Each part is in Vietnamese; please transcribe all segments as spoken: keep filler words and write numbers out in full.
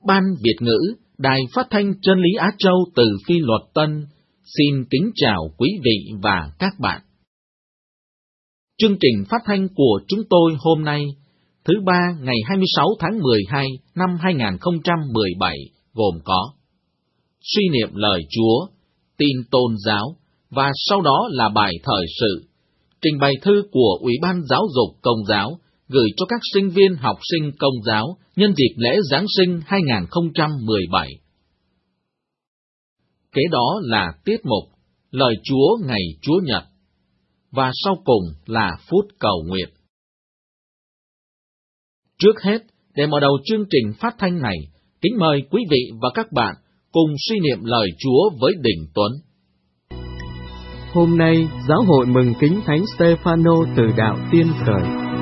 Ban Việt ngữ, Đài Phát thanh Chân lý Á Châu từ Phi Luật Tân, xin kính chào quý vị và các bạn. Chương trình phát thanh của chúng tôi hôm nay, thứ ba ngày hai mươi sáu tháng mười hai năm hai nghìn không trăm mười bảy, gồm có suy niệm lời Chúa, tin tôn giáo, và sau đó là bài thời sự, trình bày thư của Ủy ban Giáo dục Công giáo gửi cho các sinh viên học sinh Công giáo nhân dịp lễ Giáng sinh hai nghìn không trăm mười bảy. Kế đó là tiết mục Lời Chúa ngày Chúa Nhật, và sau cùng là phút cầu nguyện. Trước hết, để mở đầu chương trình phát thanh này, kính mời quý vị và các bạn cùng suy niệm lời Chúa với Đình Tuấn. Hôm nay, Giáo hội mừng kính Thánh Stê-phan-nô từ đạo Tiên Khởi.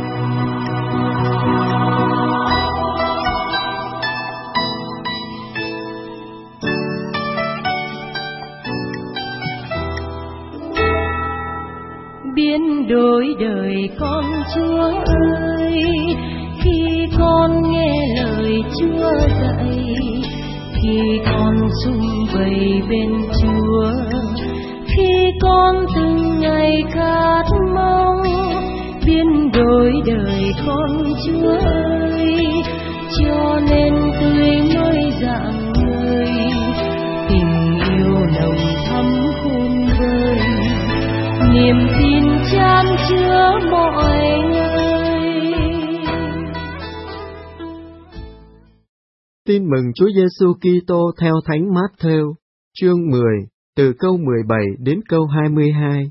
Biến đổi đời con Chúa ơi, khi con nghe lời Chúa dạy, khi con sum vầy bên Chúa, khi con từng ngày khát mong. Biến đổi đời con Chúa ơi, cho nên tươi mới rạng ngời, tình yêu nồng thắm khôn vơi, niềm tin chan chứa mọi ngày. Tin mừng Chúa Giêsu Kitô theo Thánh Mát-thêu, chương mười, từ câu mười bảy đến câu hai mươi hai.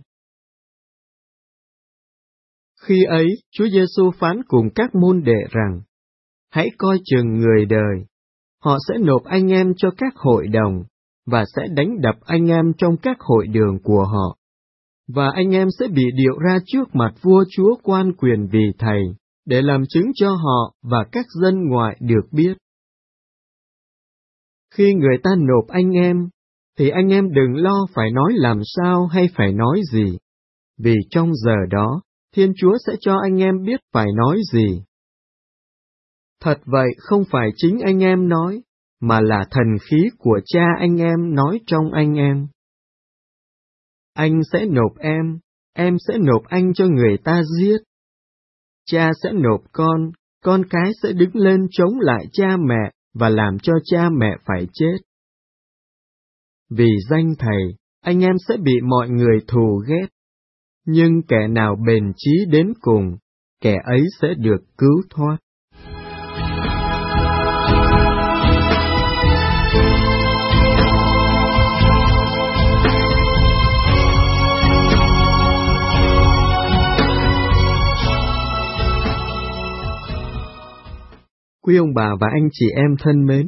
Khi ấy, Chúa Giêsu phán cùng các môn đệ rằng: hãy coi chừng người đời, họ sẽ nộp anh em cho các hội đồng, và sẽ đánh đập anh em trong các hội đường của họ. Và anh em sẽ bị điệu ra trước mặt vua chúa quan quyền vì Thầy, để làm chứng cho họ và các dân ngoại được biết. Khi người ta nộp anh em, thì anh em đừng lo phải nói làm sao hay phải nói gì, vì trong giờ đó, Thiên Chúa sẽ cho anh em biết phải nói gì. Thật vậy, không phải chính anh em nói, mà là thần khí của Cha anh em nói trong anh em. Anh sẽ nộp em, em sẽ nộp anh cho người ta giết. Cha sẽ nộp con, con cái sẽ đứng lên chống lại cha mẹ và làm cho cha mẹ phải chết. Vì danh Thầy, anh em sẽ bị mọi người thù ghét. Nhưng kẻ nào bền chí đến cùng, kẻ ấy sẽ được cứu thoát. Quý ông bà và anh chị em thân mến,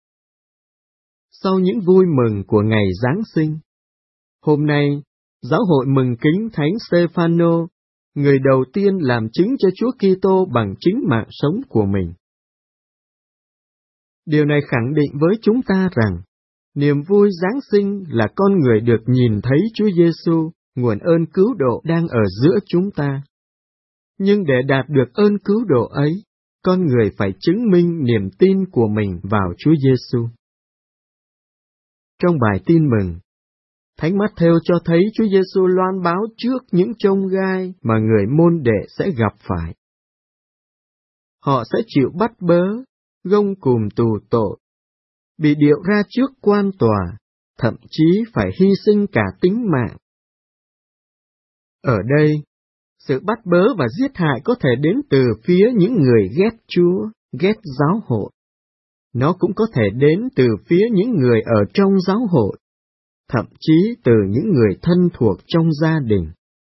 sau những vui mừng của ngày Giáng sinh, hôm nay, Giáo hội mừng kính Thánh Stê-phan-nô, người đầu tiên làm chứng cho Chúa Kitô bằng chính mạng sống của mình. Điều này khẳng định với chúng ta rằng, niềm vui Giáng sinh là con người được nhìn thấy Chúa Giêsu, nguồn ơn cứu độ đang ở giữa chúng ta. Nhưng để đạt được ơn cứu độ ấy, con người phải chứng minh niềm tin của mình vào Chúa Giêsu. Trong bài tin mừng, Thánh Mát-thêu cho thấy Chúa Giêsu loan báo trước những chông gai mà người môn đệ sẽ gặp phải. Họ sẽ chịu bắt bớ, gông cùm tù tội, bị điệu ra trước quan tòa, thậm chí phải hy sinh cả tính mạng. Ở đây, sự bắt bớ và giết hại có thể đến từ phía những người ghét Chúa, ghét giáo hội. Nó cũng có thể đến từ phía những người ở trong giáo hội, thậm chí từ những người thân thuộc trong gia đình.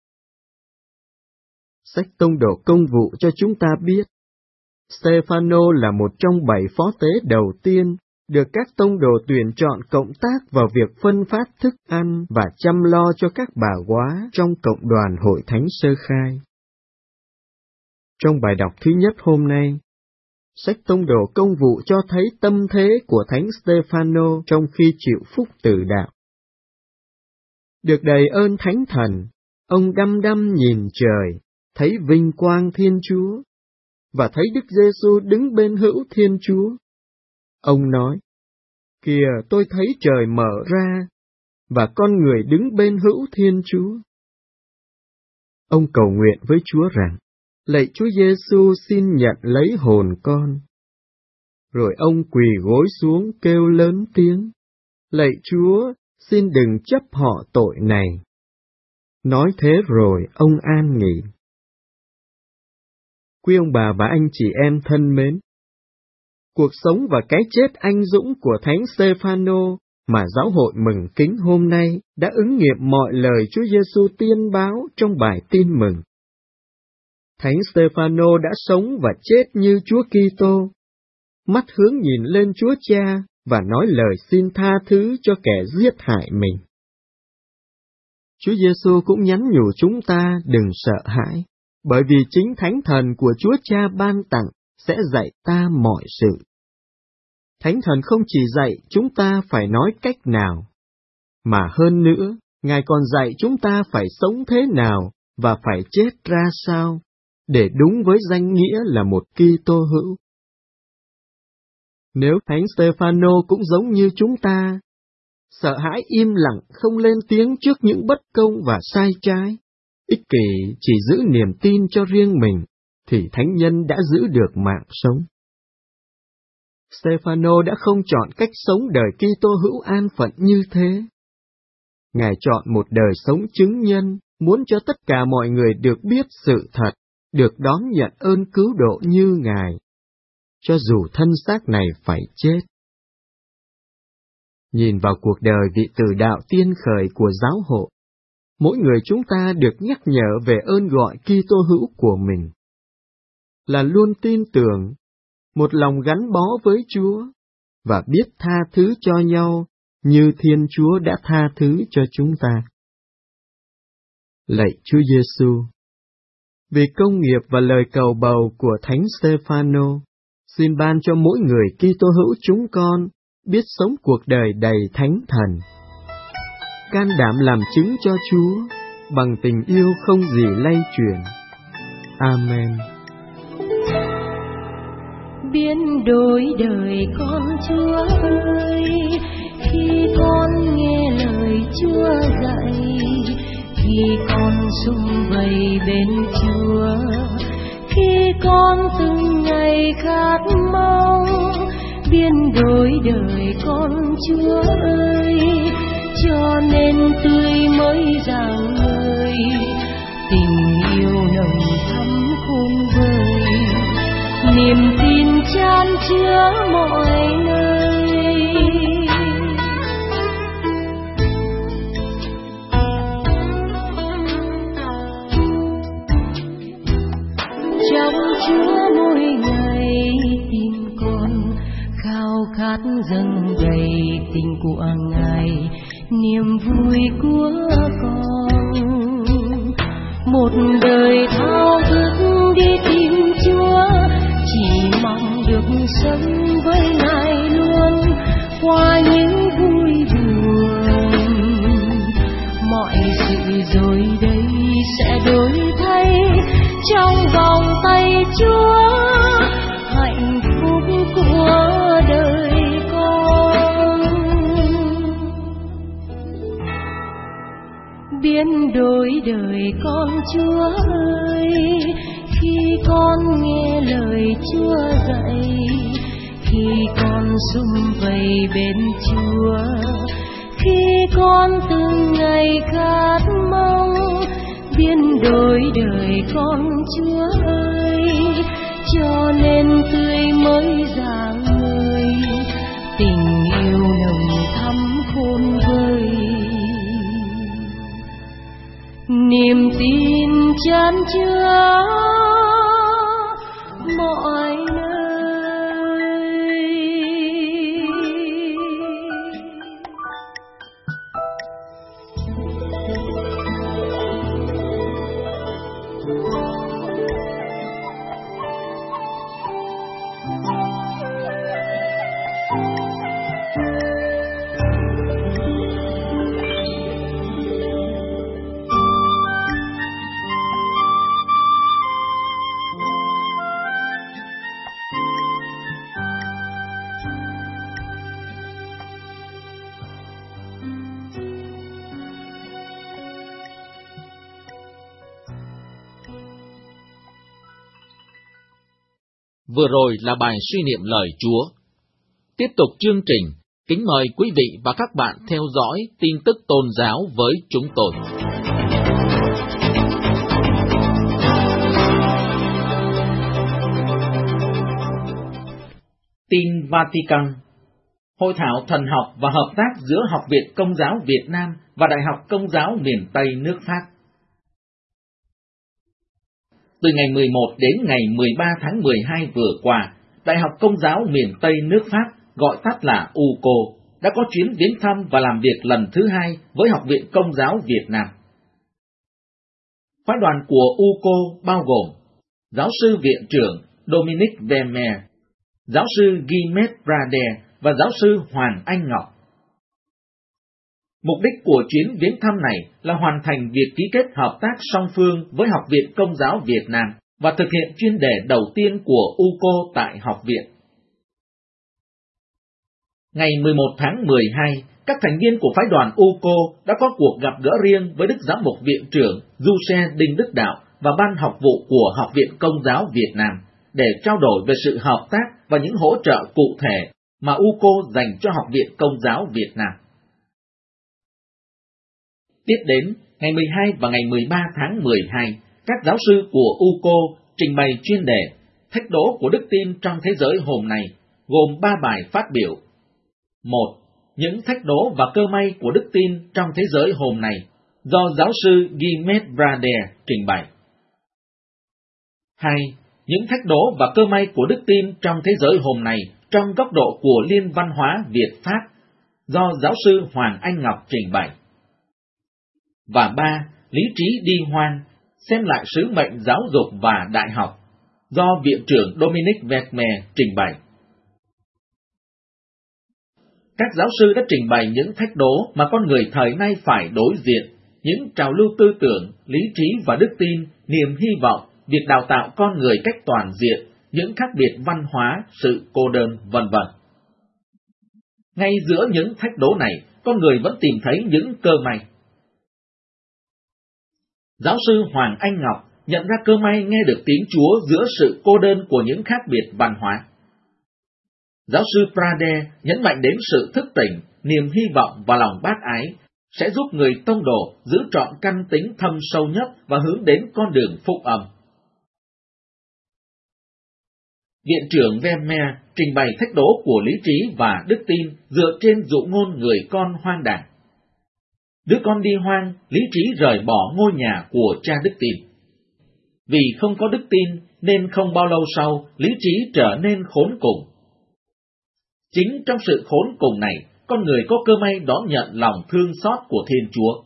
Sách Tông đồ Công vụ cho chúng ta biết, Stê-phan-nô là một trong bảy phó tế đầu tiên được các tông đồ tuyển chọn cộng tác vào việc phân phát thức ăn và chăm lo cho các bà góa trong cộng đoàn hội thánh sơ khai. Trong bài đọc thứ nhất hôm nay, sách Tông đồ Công vụ cho thấy tâm thế của Thánh Stê-phan-nô trong khi chịu phúc tử đạo. Được đầy ơn Thánh Thần, ông đăm đăm nhìn trời, thấy vinh quang Thiên Chúa, và thấy Đức Giêsu đứng bên hữu Thiên Chúa. Ông nói, kìa tôi thấy trời mở ra, và con người đứng bên hữu Thiên Chúa. Ông cầu nguyện với Chúa rằng, lạy Chúa Giêsu xin nhận lấy hồn con. Rồi ông quỳ gối xuống kêu lớn tiếng, lạy Chúa, xin đừng chấp họ tội này. Nói thế rồi ông an nghỉ. Quý ông bà và anh chị em thân mến, cuộc sống và cái chết anh dũng của Thánh Stê-phan-nô mà giáo hội mừng kính hôm nay đã ứng nghiệm mọi lời Chúa Giêsu tiên báo trong bài tin mừng. Thánh Stê-phan-nô đã sống và chết như Chúa Kitô, mắt hướng nhìn lên Chúa Cha và nói lời xin tha thứ cho kẻ giết hại mình. Chúa Giêsu cũng nhắn nhủ chúng ta đừng sợ hãi, bởi vì chính Thánh Thần của Chúa Cha ban tặng sẽ dạy ta mọi sự. Thánh Thần không chỉ dạy chúng ta phải nói cách nào, mà hơn nữa, Ngài còn dạy chúng ta phải sống thế nào và phải chết ra sao, để đúng với danh nghĩa là một Kitô hữu. Nếu Thánh Stê-phan-nô cũng giống như chúng ta, sợ hãi im lặng không lên tiếng trước những bất công và sai trái, ích kỷ chỉ giữ niềm tin cho riêng mình, thì thánh nhân đã giữ được mạng sống. Stê-phan-nô đã không chọn cách sống đời Kitô hữu an phận như thế. Ngài chọn một đời sống chứng nhân, muốn cho tất cả mọi người được biết sự thật, được đón nhận ơn cứu độ như Ngài, cho dù thân xác này phải chết. Nhìn vào cuộc đời vị tử đạo tiên khởi của giáo hội, mỗi người chúng ta được nhắc nhở về ơn gọi Kitô hữu của mình, là luôn tin tưởng, một lòng gắn bó với Chúa, và biết tha thứ cho nhau như Thiên Chúa đã tha thứ cho chúng ta. Lạy Chúa Giêsu, vì công nghiệp và lời cầu bầu của Thánh Stê-phan-nô, xin ban cho mỗi người Kitô hữu chúng con biết sống cuộc đời đầy Thánh Thần, can đảm làm chứng cho Chúa bằng tình yêu không gì lay chuyển. Amen. Biến đổi đời con Chúa ơi, khi con nghe lời Chúa dạy, khi con sum vầy bên Chúa, khi con từng ngày khát mong. Biến đổi đời con Chúa ơi, cho nên tươi mới rạng ngời, tình yêu nồng thắm khôn vời, niềm tin chan chứa mọi nơi. Trong Chúa mỗi ngày tin con khao khát dâng đầy tình của Ngài, niềm vui của con. Một đời thao thức đi tìm Chúa, chỉ mong được sống với Ngài luôn, qua những vui buồn. Mọi sự rồi đây sẽ đổi thay trong vòng tay Chúa, hạnh phúc của đời con. Biến đổi đời con Chúa ơi, khi con nghe lời Chúa dạy, khi con sum vầy bên Chúa, khi con từng ngày khát mong. Biến đổi đời con Chúa ơi, cho nên tươi mới rạng ngời, tình yêu nồng thắm khôn vời, niềm tin chan chứa mọi nơi. Vừa rồi là bài suy niệm lời Chúa. Tiếp tục chương trình, kính mời quý vị và các bạn theo dõi tin tức tôn giáo với chúng tôi. Tin Vatican. Hội thảo thần học và hợp tác giữa Học viện Công giáo Việt Nam và Đại học Công giáo miền Tây nước Pháp. Từ ngày mười một đến ngày mười ba tháng mười hai vừa qua, Đại học Công giáo miền Tây nước Pháp, gọi tắt là u ca o, đã có chuyến viếng thăm và làm việc lần thứ hai với Học viện Công giáo Việt Nam. Phái đoàn của u ca o bao gồm giáo sư viện trưởng Dominic Vermeer, giáo sư Guimet Brade và giáo sư Hoàng Anh Ngọc. Mục đích của chuyến viếng thăm này là hoàn thành việc ký kết hợp tác song phương với Học viện Công giáo Việt Nam và thực hiện chuyên đề đầu tiên của u ca o tại học viện. Ngày mười một tháng mười hai, các thành viên của phái đoàn u ca o đã có cuộc gặp gỡ riêng với Đức Giám mục Viện trưởng Giuse Đinh Đức Đạo và Ban học vụ của Học viện Công giáo Việt Nam để trao đổi về sự hợp tác và những hỗ trợ cụ thể mà u ca o dành cho Học viện Công giáo Việt Nam. Tiếp đến, ngày mười hai và ngày mười ba tháng mười hai, các giáo sư của u ca o trình bày chuyên đề Thách đố của đức tin trong thế giới hôm nay, gồm ba bài phát biểu. một. Những thách đố và cơ may của đức tin trong thế giới hôm nay, do giáo sư Guimet Brade trình bày. hai. Những thách đố và cơ may của đức tin trong thế giới hôm nay trong góc độ của Liên văn hóa Việt-Pháp, do giáo sư Hoàng Anh Ngọc trình bày. Và ba. Lý trí đi hoan, xem lại sứ mệnh giáo dục và đại học, do Viện trưởng Dominic Vermeer trình bày. Các giáo sư đã trình bày những thách đố mà con người thời nay phải đối diện, những trào lưu tư tưởng, lý trí và đức tin, niềm hy vọng, việc đào tạo con người cách toàn diện, những khác biệt văn hóa, sự cô đơn, vân vân. Ngay giữa những thách đố này, con người vẫn tìm thấy những cơ may. Giáo sư Hoàng Anh Ngọc nhận ra cơ may nghe được tiếng Chúa giữa sự cô đơn của những khác biệt văn hóa. Giáo sư Brade nhấn mạnh đến sự thức tỉnh, niềm hy vọng và lòng bác ái sẽ giúp người tông đồ giữ trọn căn tính thâm sâu nhất và hướng đến con đường phúc âm. Viện trưởng Vermeer trình bày thách đố của lý trí và đức tin dựa trên dụ ngôn người con hoang đàng. Đứa con đi hoang, lý trí rời bỏ ngôi nhà của cha đức tin. Vì không có đức tin nên không bao lâu sau, lý trí trở nên khốn cùng. Chính trong sự khốn cùng này, con người có cơ may đón nhận lòng thương xót của Thiên Chúa.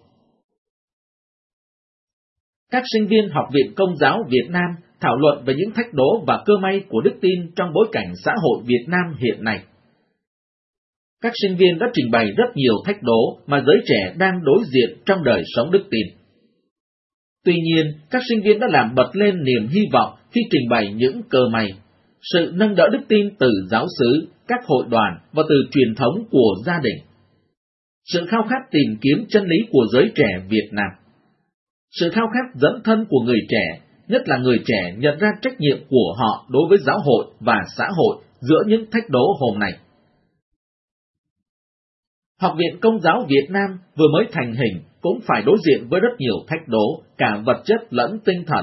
Các sinh viên Học viện Công giáo Việt Nam thảo luận về những thách đố và cơ may của đức tin trong bối cảnh xã hội Việt Nam hiện nay. Các sinh viên đã trình bày rất nhiều thách đố mà giới trẻ đang đối diện trong đời sống đức tin. Tuy nhiên, các sinh viên đã làm bật lên niềm hy vọng khi trình bày những cơ may, sự nâng đỡ đức tin từ giáo xứ, các hội đoàn và từ truyền thống của gia đình. Sự khao khát tìm kiếm chân lý của giới trẻ Việt Nam. Sự khao khát dấn thân của người trẻ, nhất là người trẻ nhận ra trách nhiệm của họ đối với giáo hội và xã hội giữa những thách đố hôm nay. Học viện Công giáo Việt Nam vừa mới thành hình cũng phải đối diện với rất nhiều thách đố, cả vật chất lẫn tinh thần.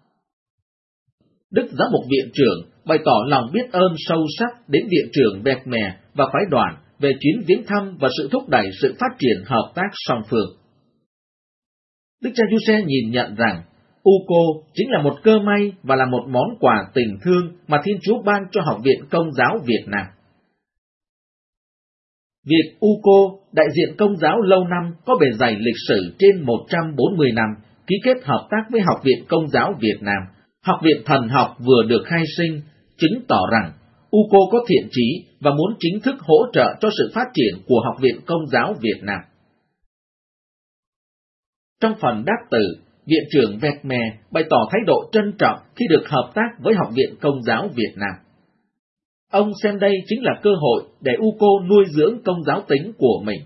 Đức Giám mục Viện trưởng bày tỏ lòng biết ơn sâu sắc đến Viện trưởng Vermeer và phái đoàn về chuyến viếng thăm và sự thúc đẩy sự phát triển hợp tác song phương. Đức cha Giuse nhìn nhận rằng u ca o chính là một cơ may và là một món quà tình thương mà Thiên Chúa ban cho Học viện Công giáo Việt Nam. Việc u ca o, đại diện Công giáo lâu năm có bề dày lịch sử trên một trăm bốn mươi năm, ký kết hợp tác với Học viện Công giáo Việt Nam, Học viện Thần học vừa được khai sinh, chứng tỏ rằng u ca o có thiện chí và muốn chính thức hỗ trợ cho sự phát triển của Học viện Công giáo Việt Nam. Trong phần đáp từ, Viện trưởng Vermeer bày tỏ thái độ trân trọng khi được hợp tác với Học viện Công giáo Việt Nam. Ông xem đây chính là cơ hội để u ca o nuôi dưỡng công giáo tính của mình.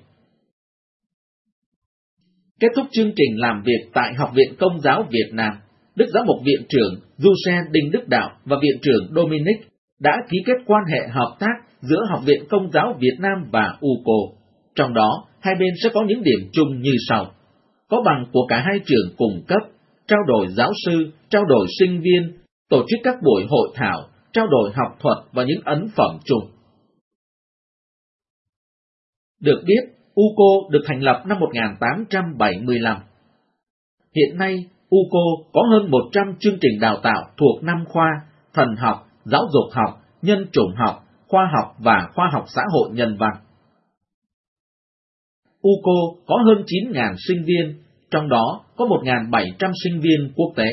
Kết thúc chương trình làm việc tại Học viện Công giáo Việt Nam, Đức Giám mục Viện trưởng Giuse Đinh Đức Đạo và Viện trưởng Dominic đã ký kết quan hệ hợp tác giữa Học viện Công giáo Việt Nam và u ca o. Trong đó, hai bên sẽ có những điểm chung như sau: có bằng của cả hai trường cùng cấp, trao đổi giáo sư, trao đổi sinh viên, tổ chức các buổi hội thảo, trao đổi học thuật và những ấn phẩm chung. Được biết, u ca o được thành lập năm một nghìn tám trăm bảy mươi lăm. Hiện nay, u ca o có hơn một trăm chương trình đào tạo thuộc năm khoa: thần học, giáo dục học, nhân chủng học, khoa học và khoa học xã hội nhân văn. u ca o có hơn chín nghìn sinh viên, trong đó có một nghìn bảy trăm sinh viên quốc tế.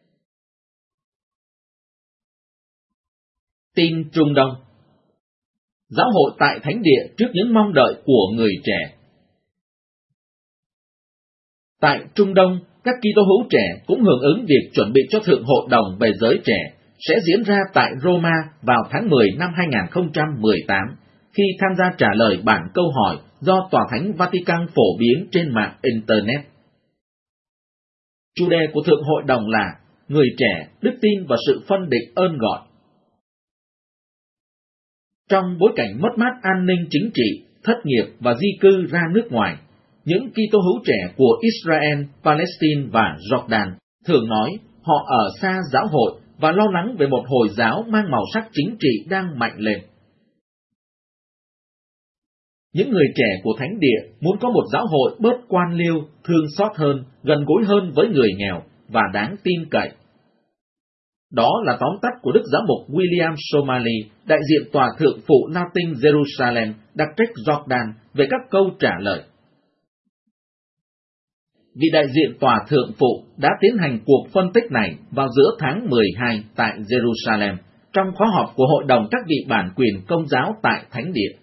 Tin Trung Đông. Giáo hội tại Thánh Địa trước những mong đợi của người trẻ. Tại Trung Đông, các Kitô hữu trẻ cũng hưởng ứng việc chuẩn bị cho Thượng Hội đồng về giới trẻ sẽ diễn ra tại Roma vào tháng mười năm hai nghìn không trăm mười tám, khi tham gia trả lời bản câu hỏi do Tòa Thánh Vatican phổ biến trên mạng Internet. Chủ đề của Thượng Hội đồng là Người trẻ, đức tin và sự phân định ơn gọi. Trong bối cảnh mất mát an ninh chính trị, thất nghiệp và di cư ra nước ngoài, những Kitô hữu trẻ của Israel, Palestine và Jordan thường nói họ ở xa giáo hội và lo lắng về một Hồi giáo mang màu sắc chính trị đang mạnh lên. Những người trẻ của Thánh Địa muốn có một giáo hội bớt quan liêu, thương xót hơn, gần gũi hơn với người nghèo và đáng tin cậy. Đó là tóm tắt của Đức Giám mục William Somali, đại diện Tòa Thượng phụ Latin Jerusalem, đặc trách Jordan, về các câu trả lời. Vị đại diện Tòa Thượng phụ đã tiến hành cuộc phân tích này vào giữa tháng mười hai tại Jerusalem, trong khóa họp của Hội đồng các vị bản quyền Công giáo tại Thánh Địa.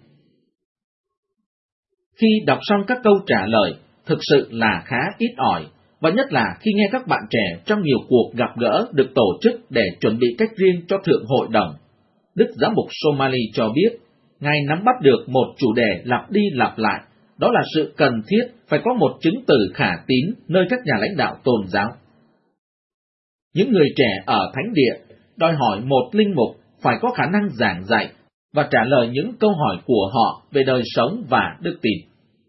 Khi đọc xong các câu trả lời, thực sự là khá ít ỏi, và nhất là khi nghe các bạn trẻ trong nhiều cuộc gặp gỡ được tổ chức để chuẩn bị cách riêng cho Thượng Hội đồng. Đức Giám mục Somali cho biết, Ngài nắm bắt được một chủ đề lặp đi lặp lại, đó là sự cần thiết phải có một chứng từ khả tín nơi các nhà lãnh đạo tôn giáo. Những người trẻ ở Thánh Địa đòi hỏi một linh mục phải có khả năng giảng dạy và trả lời những câu hỏi của họ về đời sống và đức tin.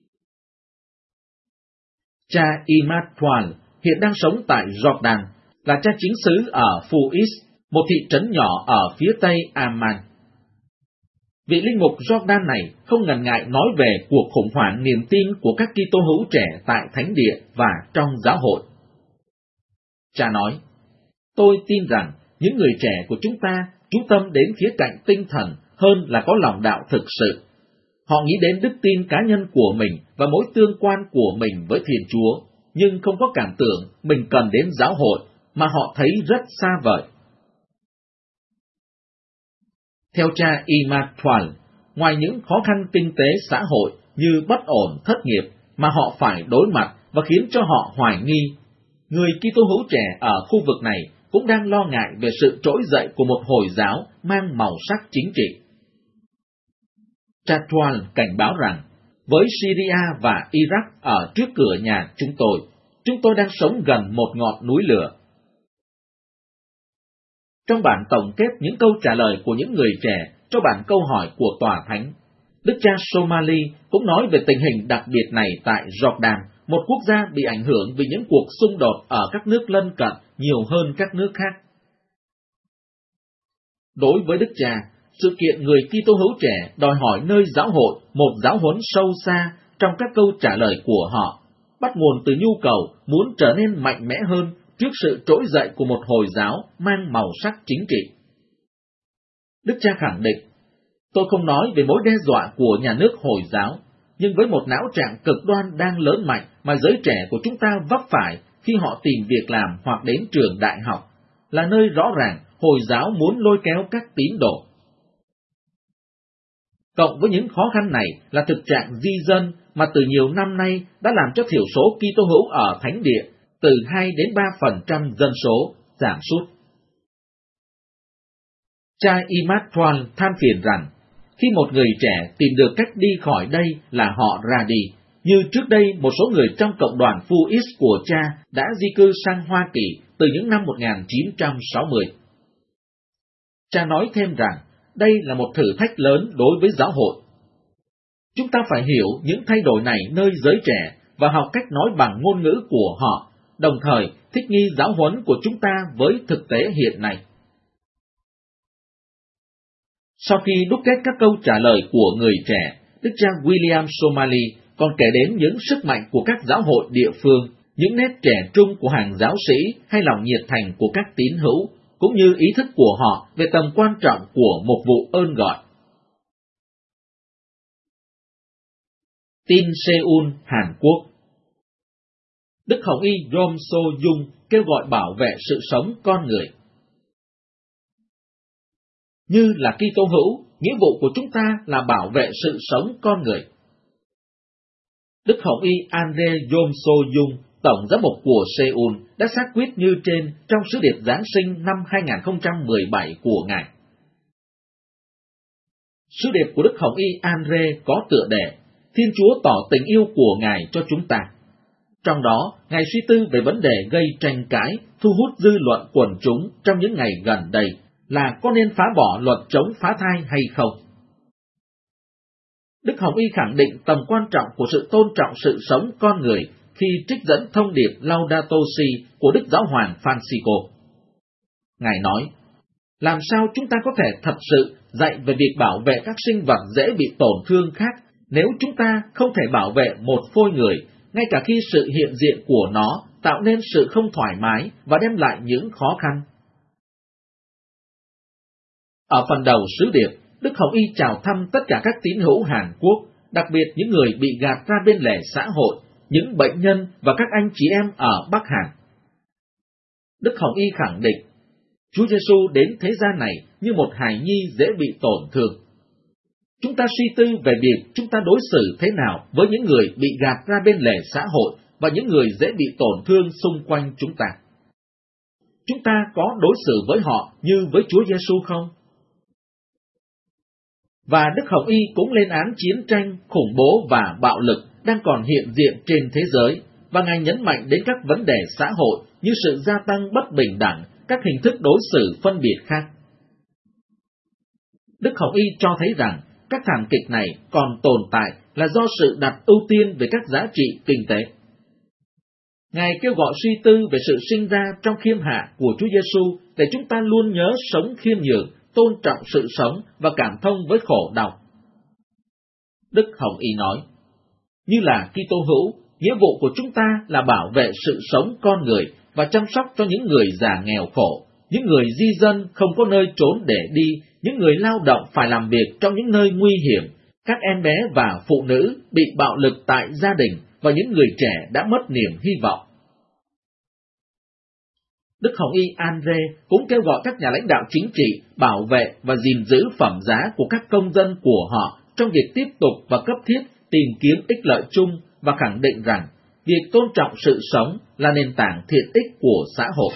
Cha Immanuel hiện đang sống tại Jordan, là cha chính xứ ở Fuis, một thị trấn nhỏ ở phía tây Amman. Vị linh mục Jordan này không ngần ngại nói về cuộc khủng hoảng niềm tin của các Kitô hữu trẻ tại Thánh Địa và trong giáo hội. Cha nói, tôi tin rằng những người trẻ của chúng ta chú tâm đến khía cạnh tinh thần hơn là có lòng đạo thực sự. Họ nghĩ đến đức tin cá nhân của mình và mối tương quan của mình với Thiên Chúa, nhưng không có cảm tưởng mình cần đến giáo hội, mà họ thấy rất xa vời. Theo cha Immanuel, ngoài những khó khăn kinh tế xã hội như bất ổn, thất nghiệp mà họ phải đối mặt và khiến cho họ hoài nghi, người Kitô hữu trẻ ở khu vực này cũng đang lo ngại về sự trỗi dậy của một Hồi giáo mang màu sắc chính trị. Cha Toal cảnh báo rằng, với Syria và Iraq ở trước cửa nhà chúng tôi, chúng tôi đang sống gần một ngọn núi lửa. Trong bản tổng kết những câu trả lời của những người trẻ cho bản câu hỏi của Tòa Thánh, Đức cha Somali cũng nói về tình hình đặc biệt này tại Jordan, một quốc gia bị ảnh hưởng vì những cuộc xung đột ở các nước lân cận nhiều hơn các nước khác. Đối với Đức cha, sự kiện người Kitô hữu trẻ đòi hỏi nơi giáo hội một giáo huấn sâu xa trong các câu trả lời của họ, bắt nguồn từ nhu cầu muốn trở nên mạnh mẽ hơn trước sự trỗi dậy của một Hồi giáo mang màu sắc chính trị. Đức cha khẳng định, tôi không nói về mối đe dọa của nhà nước Hồi giáo, nhưng với một não trạng cực đoan đang lớn mạnh mà giới trẻ của chúng ta vấp phải khi họ tìm việc làm hoặc đến trường đại học, là nơi rõ ràng Hồi giáo muốn lôi kéo các tín đồ. Cộng với những khó khăn này là thực trạng di dân mà từ nhiều năm nay đã làm cho thiểu số Kitô hữu ở Thánh Địa từ hai đến ba phần trăm dân số giảm sút. Cha Immanuel than phiền rằng, khi một người trẻ tìm được cách đi khỏi đây là họ ra đi, như trước đây một số người trong cộng đoàn Fuis của cha đã di cư sang Hoa Kỳ từ những năm một nghìn chín trăm sáu mươi. Cha nói thêm rằng, đây là một thử thách lớn đối với giáo hội. Chúng ta phải hiểu những thay đổi này nơi giới trẻ và học cách nói bằng ngôn ngữ của họ, đồng thời thích nghi giáo huấn của chúng ta với thực tế hiện nay. Sau khi đúc kết các câu trả lời của người trẻ, Đức cha William Somali còn kể đến những sức mạnh của các giáo hội địa phương, những nét trẻ trung của hàng giáo sĩ hay lòng nhiệt thành của các tín hữu, cũng như ý thức của họ về tầm quan trọng của một vụ ơn gọi. Tin Seoul, Hàn Quốc. Đức Hồng Y Yom So Dung kêu gọi bảo vệ sự sống con người. Như là Kitô hữu, nghĩa vụ của chúng ta là bảo vệ sự sống con người. Đức Hồng Y Andre Yom So Dung, Tổng giám mục của Seoul, đã xác quyết như trên trong sứ điệp Giáng sinh năm hai không một bảy của Ngài. Sứ điệp của Đức Hồng Y Andre có tựa đề Thiên Chúa tỏ tình yêu của Ngài cho chúng ta. Trong đó, Ngài suy tư về vấn đề gây tranh cãi, thu hút dư luận quần chúng trong những ngày gần đây là có nên phá bỏ luật chống phá thai hay không. Đức Hồng Y khẳng định tầm quan trọng của sự tôn trọng sự sống con người khi trích dẫn thông điệp Laudato Si của Đức Giáo hoàng Francisco. Ngài nói, làm sao chúng ta có thể thật sự dạy về việc bảo vệ các sinh vật dễ bị tổn thương khác nếu chúng ta không thể bảo vệ một phôi người, ngay cả khi sự hiện diện của nó tạo nên sự không thoải mái và đem lại những khó khăn. Ở phần đầu sứ điệp, Đức Hồng Y chào thăm tất cả các tín hữu Hàn Quốc, đặc biệt những người bị gạt ra bên lề xã hội, những bệnh nhân và các anh chị em ở Bắc Hàn. Đức Hồng Y khẳng định, Chúa Giêsu đến thế gian này như một hài nhi dễ bị tổn thương. Chúng ta suy tư về việc chúng ta đối xử thế nào với những người bị gạt ra bên lề xã hội và những người dễ bị tổn thương xung quanh chúng ta. Chúng ta có đối xử với họ như với Chúa Giêsu không? Và Đức Hồng Y cũng lên án chiến tranh, khủng bố và bạo lực đang còn hiện diện trên thế giới, và Ngài nhấn mạnh đến các vấn đề xã hội như sự gia tăng bất bình đẳng, các hình thức đối xử phân biệt khác. Đức Hồng Y cho thấy rằng các thảm kịch này còn tồn tại là do sự đặt ưu tiên về các giá trị kinh tế. Ngài kêu gọi suy tư về sự sinh ra trong khiêm hạ của Chúa Giêsu để chúng ta luôn nhớ sống khiêm nhường, tôn trọng sự sống và cảm thông với khổ đau. Đức Hồng Y nói, như là Kitô hữu, nghĩa vụ của chúng ta là bảo vệ sự sống con người và chăm sóc cho những người già nghèo khổ, những người di dân không có nơi trốn để đi, những người lao động phải làm việc trong những nơi nguy hiểm, các em bé và phụ nữ bị bạo lực tại gia đình và những người trẻ đã mất niềm hy vọng. Đức Hồng Y Andre cũng kêu gọi các nhà lãnh đạo chính trị bảo vệ và gìn giữ phẩm giá của các công dân của họ trong việc tiếp tục và cấp thiết tìm kiếm ích lợi chung, và khẳng định rằng việc tôn trọng sự sống là nền tảng thiện ích của xã hội.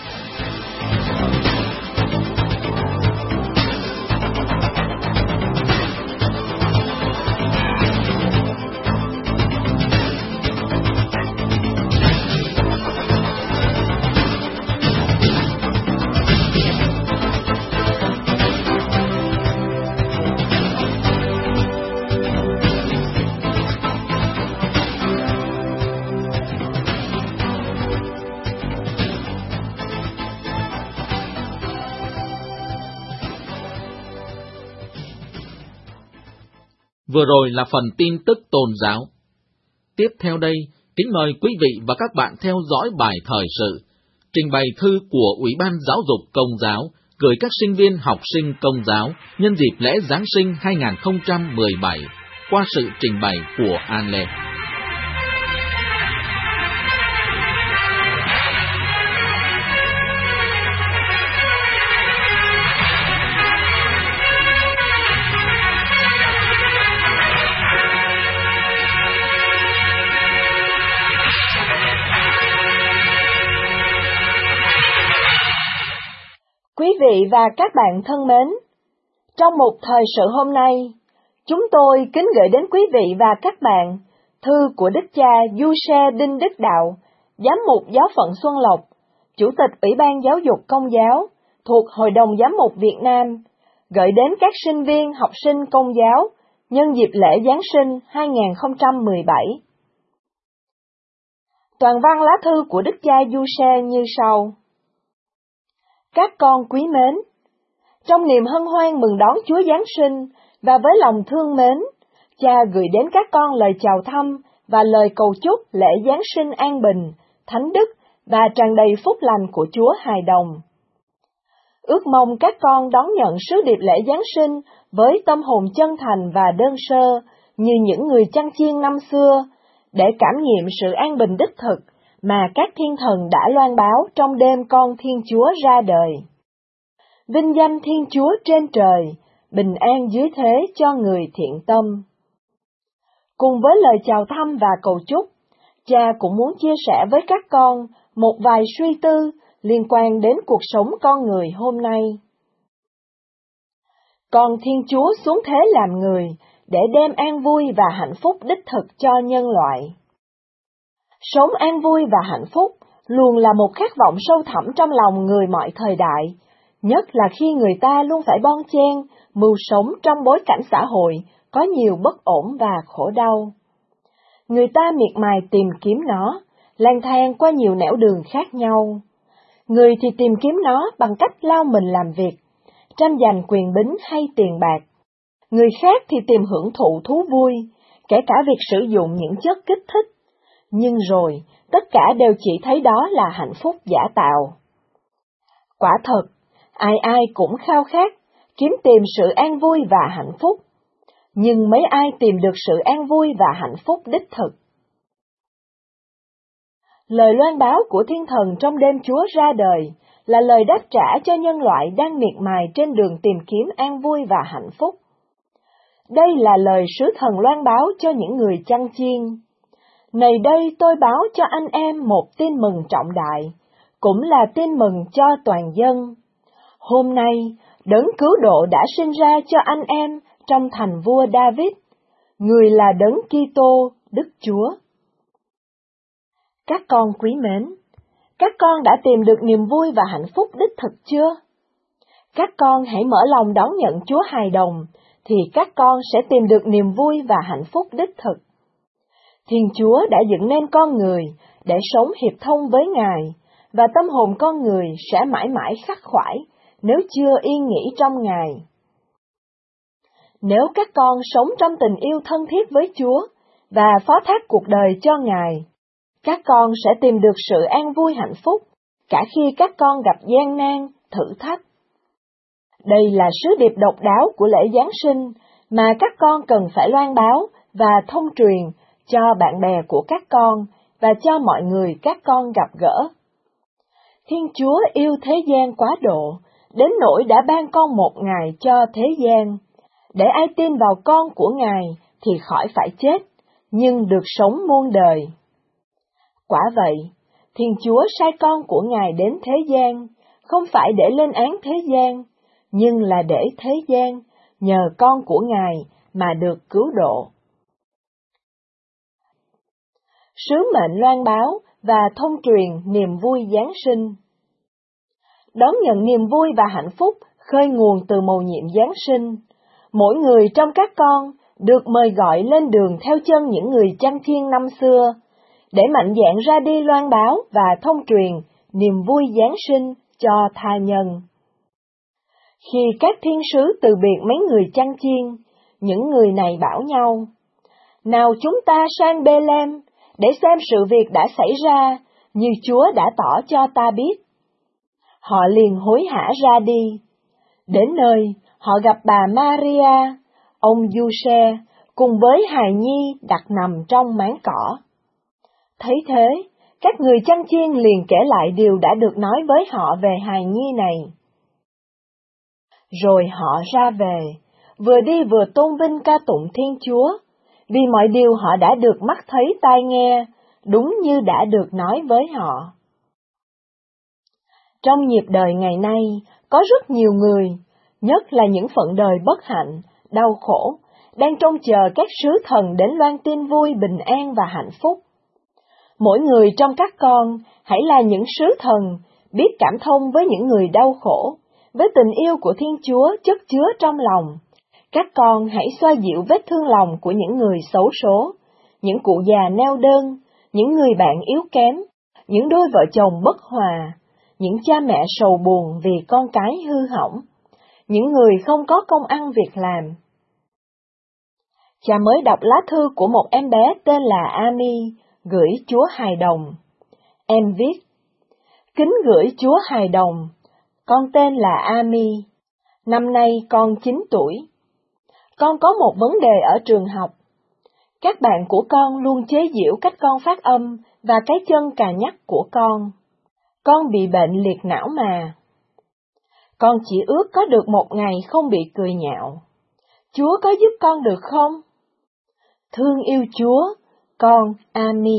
Vừa rồi là phần tin tức tôn giáo. Tiếp theo đây, kính mời quý vị và các bạn theo dõi bài thời sự, trình bày thư của Ủy ban Giáo dục Công giáo gửi các sinh viên học sinh Công giáo nhân dịp lễ Giáng sinh hai không một bảy, qua sự trình bày của An Lê. Quý vị và các bạn thân mến, trong một thời sự hôm nay, chúng tôi kính gửi đến quý vị và các bạn thư của Đức cha Du-xe Đinh Đức Đạo, Giám mục Giáo phận Xuân Lộc, Chủ tịch Ủy ban Giáo dục Công giáo thuộc Hội đồng Giám mục Việt Nam, gửi đến các sinh viên, học sinh Công giáo nhân dịp lễ Giáng sinh hai không một bảy. Toàn văn lá thư của Đức cha Giuse như sau. Các con quý mến, trong niềm hân hoan mừng đón Chúa Giáng sinh và với lòng thương mến, cha gửi đến các con lời chào thăm và lời cầu chúc lễ Giáng sinh an bình, thánh đức và tràn đầy phúc lành của Chúa hài đồng. Ước mong các con đón nhận sứ điệp lễ Giáng sinh với tâm hồn chân thành và đơn sơ như những người chăn chiên năm xưa, để cảm nghiệm sự an bình đích thực mà các thiên thần đã loan báo trong đêm con Thiên Chúa ra đời. Vinh danh Thiên Chúa trên trời, bình an dưới thế cho người thiện tâm. Cùng với lời chào thăm và cầu chúc, cha cũng muốn chia sẻ với các con một vài suy tư liên quan đến cuộc sống con người hôm nay. Con Thiên Chúa xuống thế làm người để đem an vui và hạnh phúc đích thực cho nhân loại. Sống an vui và hạnh phúc luôn là một khát vọng sâu thẳm trong lòng người mọi thời đại, nhất là khi người ta luôn phải bon chen, mưu sống trong bối cảnh xã hội có nhiều bất ổn và khổ đau. Người ta miệt mài tìm kiếm nó, lang thang qua nhiều nẻo đường khác nhau. Người thì tìm kiếm nó bằng cách lao mình làm việc, tranh giành quyền bính hay tiền bạc. Người khác thì tìm hưởng thụ thú vui, kể cả việc sử dụng những chất kích thích. Nhưng rồi, tất cả đều chỉ thấy đó là hạnh phúc giả tạo. Quả thật, ai ai cũng khao khát, kiếm tìm sự an vui và hạnh phúc. Nhưng mấy ai tìm được sự an vui và hạnh phúc đích thực? Lời loan báo của thiên thần trong đêm Chúa ra đời là lời đáp trả cho nhân loại đang miệt mài trên đường tìm kiếm an vui và hạnh phúc. Đây là lời sứ thần loan báo cho những người chăn chiên. Này đây tôi báo cho anh em một tin mừng trọng đại, cũng là tin mừng cho toàn dân. Hôm nay, đấng cứu độ đã sinh ra cho anh em trong thành vua David, người là đấng Kitô, Đức Chúa. Các con quý mến, các con đã tìm được niềm vui và hạnh phúc đích thực chưa? Các con hãy mở lòng đón nhận Chúa hài đồng, thì các con sẽ tìm được niềm vui và hạnh phúc đích thực. Thiên Chúa đã dựng nên con người để sống hiệp thông với Ngài, và tâm hồn con người sẽ mãi mãi khắc khoải nếu chưa yên nghỉ trong Ngài. Nếu các con sống trong tình yêu thân thiết với Chúa và phó thác cuộc đời cho Ngài, các con sẽ tìm được sự an vui hạnh phúc, cả khi các con gặp gian nan, thử thách. Đây là sứ điệp độc đáo của lễ Giáng sinh mà các con cần phải loan báo và thông truyền cho bạn bè của các con và cho mọi người các con gặp gỡ. Thiên Chúa yêu thế gian quá độ, đến nỗi đã ban con một Ngài cho thế gian, để ai tin vào con của Ngài thì khỏi phải chết, nhưng được sống muôn đời. Quả vậy, Thiên Chúa sai con của Ngài đến thế gian, không phải để lên án thế gian, nhưng là để thế gian, nhờ con của Ngài mà được cứu độ. Sứ mệnh loan báo và thông truyền niềm vui Giáng sinh. Đón nhận niềm vui và hạnh phúc khơi nguồn từ mầu nhiệm Giáng sinh. Mỗi người trong các con được mời gọi lên đường theo chân những người chăn chiên năm xưa, để mạnh dạn ra đi loan báo và thông truyền niềm vui Giáng sinh cho tha nhân. Khi các thiên sứ từ biệt mấy người chăn chiên, những người này bảo nhau: nào chúng ta sang Bê-lem để xem sự việc đã xảy ra như Chúa đã tỏ cho ta biết. Họ liền hối hả ra đi. Đến nơi, họ gặp bà Maria, ông Giuse, cùng với hài nhi đặt nằm trong máng cỏ. Thấy thế, các người chăn chiên liền kể lại điều đã được nói với họ về hài nhi này. Rồi họ ra về, vừa đi vừa tôn vinh ca tụng Thiên Chúa, vì mọi điều họ đã được mắt thấy tai nghe, đúng như đã được nói với họ. Trong nhịp đời ngày nay, có rất nhiều người, nhất là những phận đời bất hạnh, đau khổ, đang trông chờ các sứ thần đến loan tin vui, bình an và hạnh phúc. Mỗi người trong các con hãy là những sứ thần, biết cảm thông với những người đau khổ, với tình yêu của Thiên Chúa chất chứa trong lòng, các con hãy xoa dịu vết thương lòng của những người xấu số, những cụ già neo đơn, những người bạn yếu kém, những đôi vợ chồng bất hòa, những cha mẹ sầu buồn vì con cái hư hỏng, những người không có công ăn việc làm. Cha mới đọc lá thư của một em bé tên là Ami, gửi Chúa Hài Đồng. Em viết: Kính gửi Chúa Hài Đồng, con tên là Ami, năm nay con chín tuổi. Con có một vấn đề ở trường học. Các bạn của con luôn chế giễu cách con phát âm và cái chân cà nhắc của con. Con bị bệnh liệt não mà. Con chỉ ước có được một ngày không bị cười nhạo. Chúa có giúp con được không? Thương yêu Chúa, con Ami.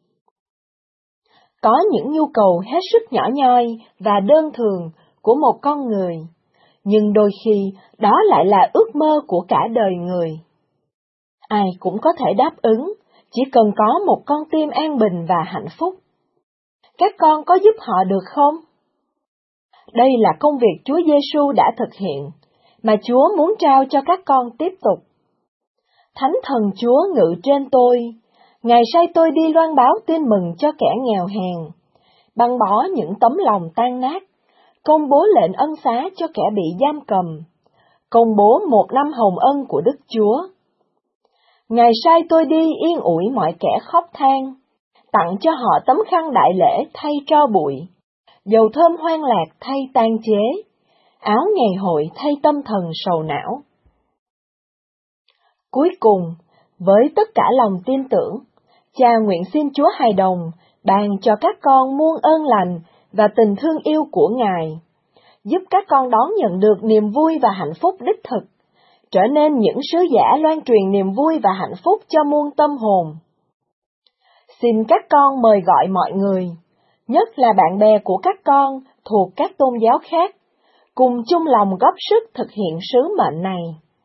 Có những nhu cầu hết sức nhỏ nhoi và đơn thường của một con người, nhưng đôi khi đó lại là ước mơ của cả đời người. Ai cũng có thể đáp ứng, chỉ cần có một con tim an bình và hạnh phúc. Các con có giúp họ được không? Đây là công việc Chúa Giêsu đã thực hiện, mà Chúa muốn trao cho các con tiếp tục. Thánh Thần Chúa ngự trên tôi, Ngài sai tôi đi loan báo tin mừng cho kẻ nghèo hèn, băng bó những tấm lòng tan nát, công bố lệnh ân xá cho kẻ bị giam cầm, công bố một năm hồng ân của Đức Chúa. Ngài sai tôi đi yên ủi mọi kẻ khóc than, tặng cho họ tấm khăn đại lễ thay tro bụi, dầu thơm hoang lạc thay tan chế, áo ngày hội thay tâm thần sầu não. Cuối cùng, với tất cả lòng tin tưởng, Cha nguyện xin Chúa Hài Đồng ban cho các con muôn ơn lành và tình thương yêu của Ngài, giúp các con đón nhận được niềm vui và hạnh phúc đích thực, trở nên những sứ giả loan truyền niềm vui và hạnh phúc cho muôn tâm hồn. Xin các con mời gọi mọi người, nhất là bạn bè của các con thuộc các tôn giáo khác, cùng chung lòng góp sức thực hiện sứ mệnh này.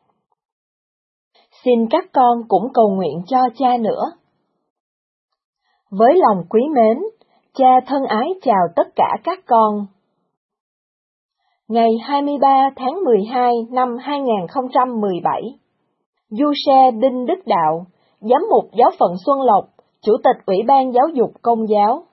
Xin các con cũng cầu nguyện cho cha nữa. Với lòng quý mến, cha thân ái chào tất cả các con. Ngày hai mươi ba tháng mười hai năm hai nghìn không trăm mười bảy, Giuse Đinh Đức Đạo, Giám mục Giáo phận Xuân Lộc, Chủ tịch Ủy ban Giáo dục Công giáo.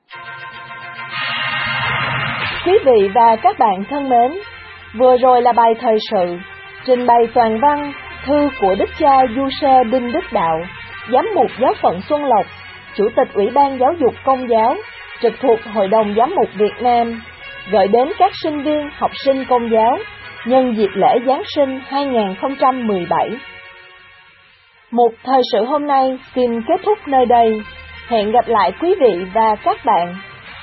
Quý vị và các bạn thân mến, vừa rồi là bài thời sự, trình bày toàn văn thư của Đức cha Giuse Đinh Đức Đạo, Giám mục Giáo phận Xuân Lộc, Chủ tịch Ủy ban Giáo dục Công giáo, trực thuộc Hội đồng Giám mục Việt Nam, gửi đến các sinh viên, học sinh Công giáo, nhân dịp lễ Giáng sinh hai nghìn không trăm mười bảy. Một thời sự hôm nay xin kết thúc nơi đây. Hẹn gặp lại quý vị và các bạn.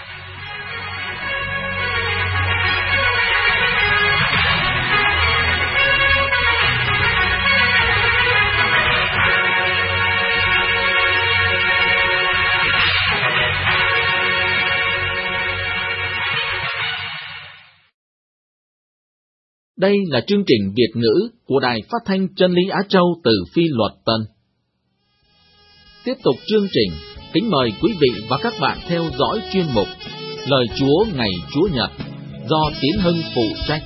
Đây là chương trình Việt ngữ của Đài Phát thanh Chân lý Á Châu từ Phi Luật Tân. Tiếp tục chương trình, kính mời quý vị và các bạn theo dõi chuyên mục Lời Chúa ngày Chúa Nhật do Tiến Hưng phụ trách.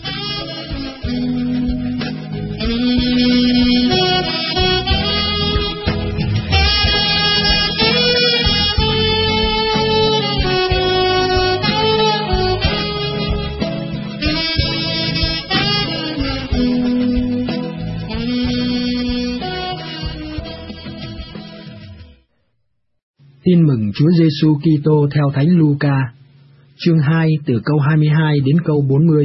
Tin mừng Chúa Giêsu Kitô theo Thánh Luca, chương hai từ câu hai mươi hai đến câu bốn mươi.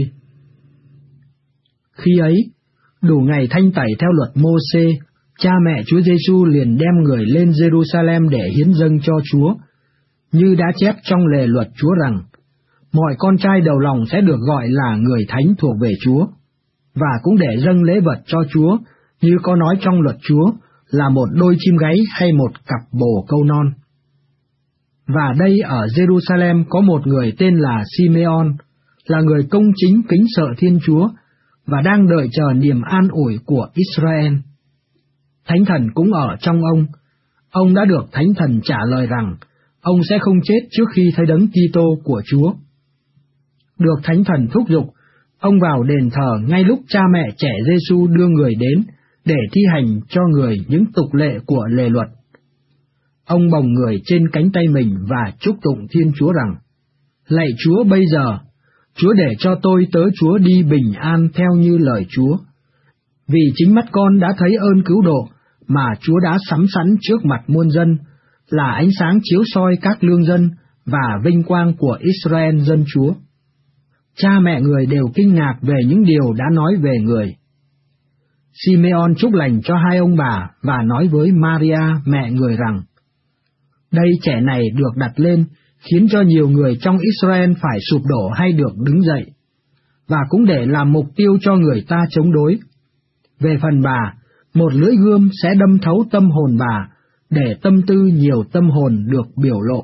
Khi ấy, đủ ngày thanh tẩy theo luật Mô-xê, cha mẹ Chúa Giêsu liền đem người lên Giê-ru-sa-lem để hiến dâng cho Chúa, như đã chép trong lề luật Chúa rằng, mọi con trai đầu lòng sẽ được gọi là người thánh thuộc về Chúa, và cũng để dâng lễ vật cho Chúa, như có nói trong luật Chúa, là một đôi chim gáy hay một cặp bồ câu non. Và đây ở Giê-ru-sa-lem có một người tên là Simeon, là người công chính kính sợ Thiên Chúa, và đang đợi chờ niềm an ủi của Israel. Thánh Thần cũng ở trong ông. Ông đã được Thánh Thần trả lời rằng, ông sẽ không chết trước khi thấy đấng Kitô của Chúa. Được Thánh Thần thúc giục, ông vào đền thờ ngay lúc cha mẹ trẻ Giêsu đưa người đến để thi hành cho người những tục lệ của lề luật. Ông bồng người trên cánh tay mình và chúc tụng Thiên Chúa rằng: Lạy Chúa bây giờ, Chúa để cho tôi tớ Chúa đi bình an theo như lời Chúa. Vì chính mắt con đã thấy ơn cứu độ mà Chúa đã sắm sẵn trước mặt muôn dân, là ánh sáng chiếu soi các lương dân và vinh quang của Israel dân Chúa. Cha mẹ người đều kinh ngạc về những điều đã nói về người. Simeon chúc lành cho hai ông bà và nói với Maria mẹ người rằng: Đây trẻ này được đặt lên khiến cho nhiều người trong Israel phải sụp đổ hay được đứng dậy, và cũng để làm mục tiêu cho người ta chống đối. Về phần bà, một lưỡi gươm sẽ đâm thấu tâm hồn bà, để tâm tư nhiều tâm hồn được biểu lộ.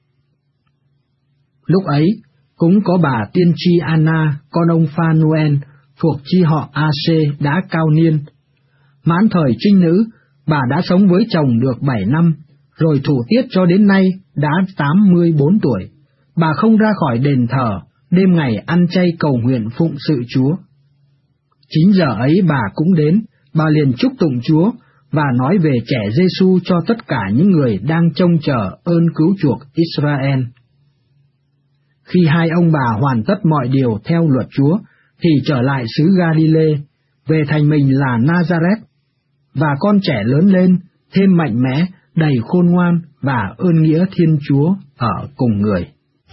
Lúc ấy, cũng có bà tiên tri Anna, con ông Phanuel, thuộc chi họ A-xê đã cao niên. Mãn thời trinh nữ, bà đã sống với chồng được bảy năm, rồi thủ tiết cho đến nay đã tám mươi bốn tuổi. Bà không ra khỏi đền thờ, đêm ngày ăn chay cầu nguyện phụng sự Chúa. Chín giờ ấy bà cũng đến, bà liền chúc tụng Chúa và nói về trẻ Giêsu cho tất cả những người đang trông chờ ơn cứu chuộc Israel. Khi hai ông bà hoàn tất mọi điều theo luật Chúa, thì trở lại xứ Galilee, về thành mình là Nazareth, và con trẻ lớn lên, thêm mạnh mẽ, đầy khôn ngoan và ơn nghĩa Thiên Chúa ở cùng người.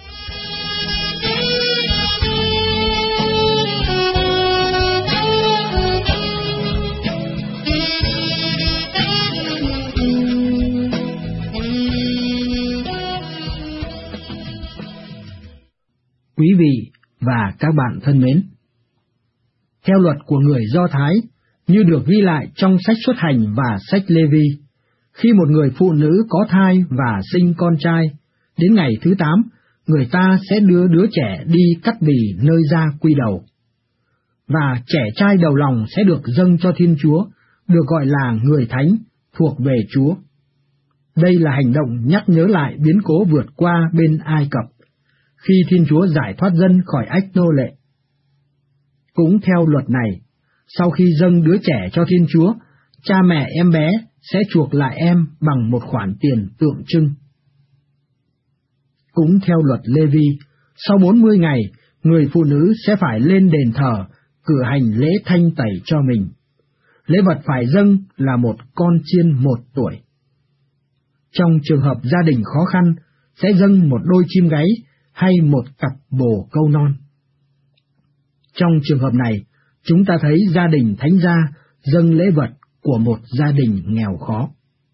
Quý vị và các bạn thân mến, theo luật của người Do Thái, như được ghi lại trong sách Xuất Hành và sách Lê-vi, khi một người phụ nữ có thai và sinh con trai, đến ngày thứ tám, người ta sẽ đưa đứa trẻ đi cắt bì nơi da quy đầu. Và trẻ trai đầu lòng sẽ được dâng cho Thiên Chúa, được gọi là người thánh, thuộc về Chúa. Đây là hành động nhắc nhớ lại biến cố vượt qua bên Ai Cập, khi Thiên Chúa giải thoát dân khỏi ách nô lệ. Cũng theo luật này, sau khi dâng đứa trẻ cho Thiên Chúa, cha mẹ em bé sẽ chuộc lại em bằng một khoản tiền tượng trưng. Cũng theo luật Lê-vi, sau bốn mươi ngày, người phụ nữ sẽ phải lên đền thờ, cử hành lễ thanh tẩy cho mình. Lễ vật phải dâng là một con chiên một tuổi. Trong trường hợp gia đình khó khăn, sẽ dâng một đôi chim gáy hay một cặp bồ câu non. Trong trường hợp này, chúng ta thấy gia đình thánh gia dâng lễ vật của một gia đình nghèo khó.